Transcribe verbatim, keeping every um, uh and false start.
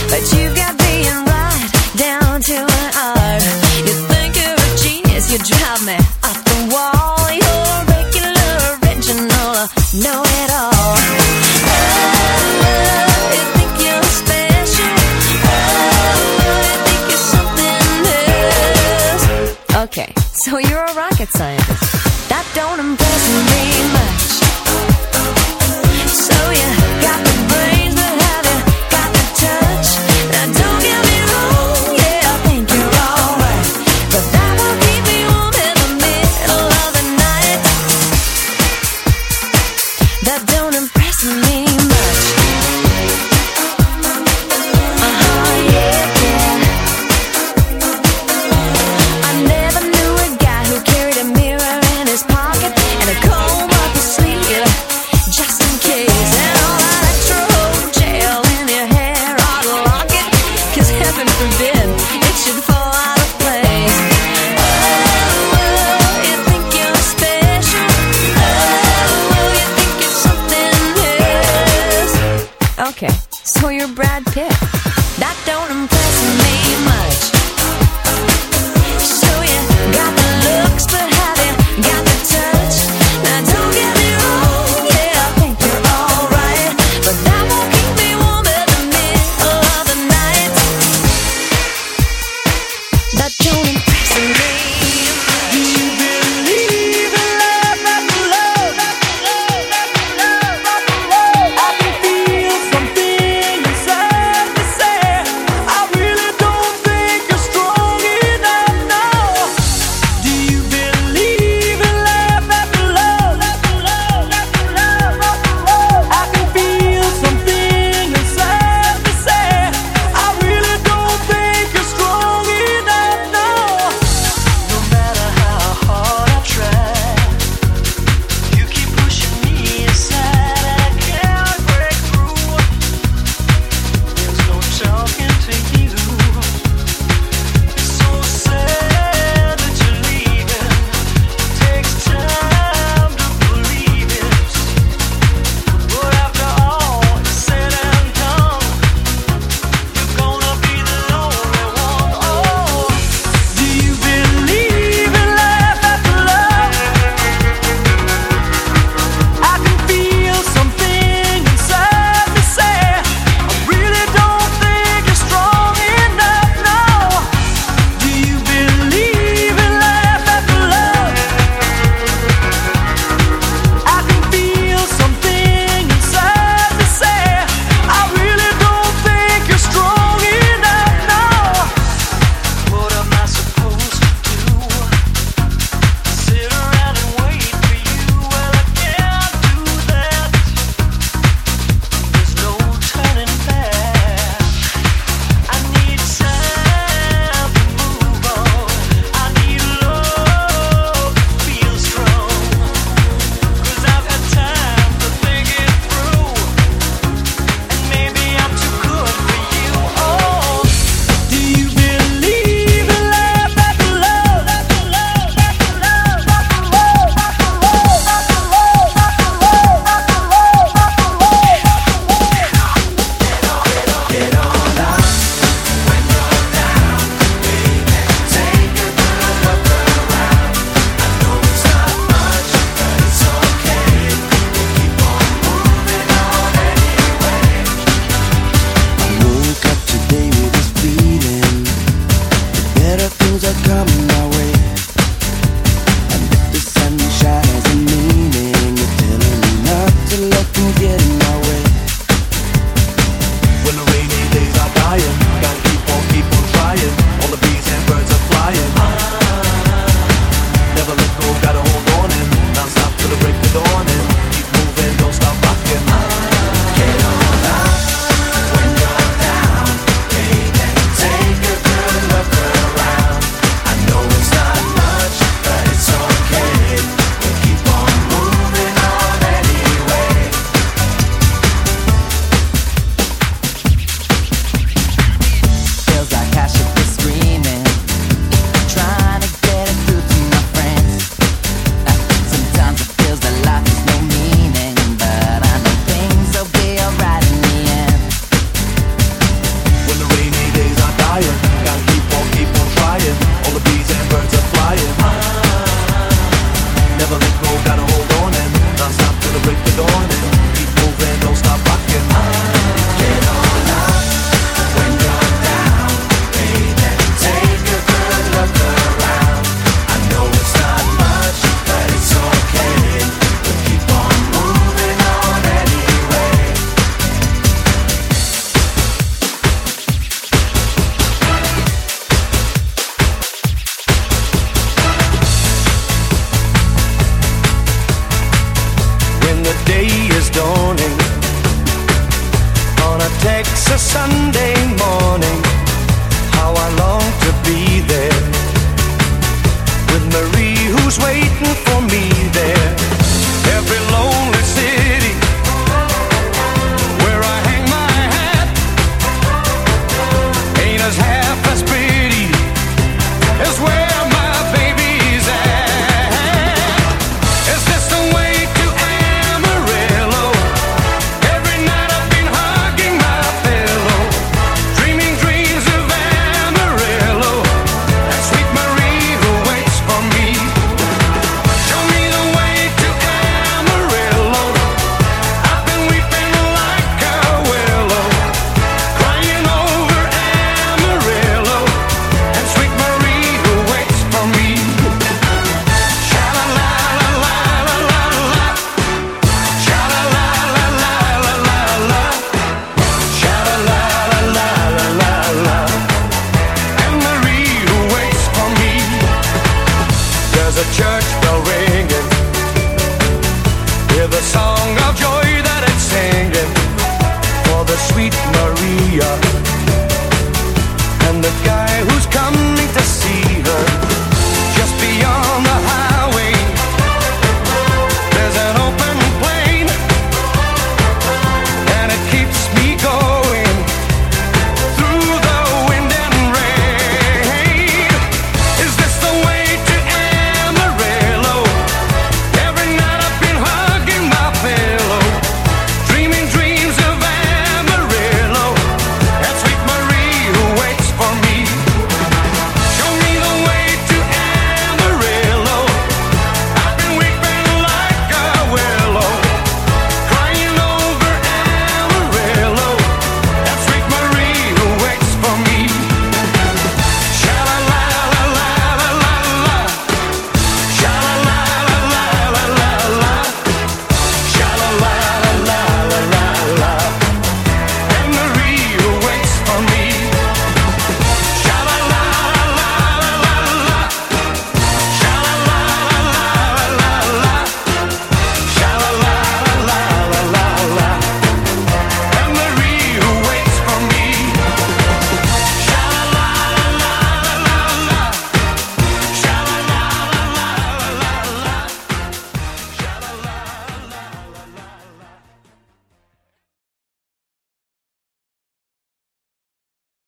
but you got being right down to an art. You think you're a genius, you drive me off the wall. You're regular, original, know it all. Oh, you think you're special. Oh, you think you're something else. Okay, so you're a rocket scientist. That don't impress me much. So you got the brains, but have you got the touch? Now don't get me wrong, yeah, I think you're alright, but that won't keep me warm in the middle of the night. That don't impress me much. Uh-huh, yeah, yeah. I never knew a guy who carried a mirror in his pocket and a comb up his sleeve, just in case. And all that extra old gel in your hair ought to lock it, 'cause heaven forbid it should fall out of place. Oh, you think you're special. Oh, you think you're something else. Okay, so you're Brad Pitt. That don't impress me much. So you got the looks, but have you got the touch? Now don't get me wrong, yeah, I think you're alright, but that won't keep me warm in the middle of the night. That don't impress me much. Do you believe in love after love? I can feel something inside me say, I really don't think you're strong enough now. Do you believe in love after love? I can feel something inside me say, I really don't think you're strong enough now. No matter how hard I try, you keep pushing me aside, and I can't break through. There's no talking to you. It's so sad that you're leaving. Takes time to believe it, but after all is said and done, you're gonna be the lonely one. Oh, do you believe in love after love? I can feel something inside me say, I really don't think you're strong enough now. Do you believe in love after love? I can feel something inside me say, I really don't think you're strong enough now. What am I supposed to do? Sit around and wait for you? Well, I can't do that. There's no turning back. I need time to move on. I need love to feel strong, 'cause I've had time to think it through, and maybe I'm too good for you. Oh, do you believe in love after love? I woke up today with this feeling, the better things are coming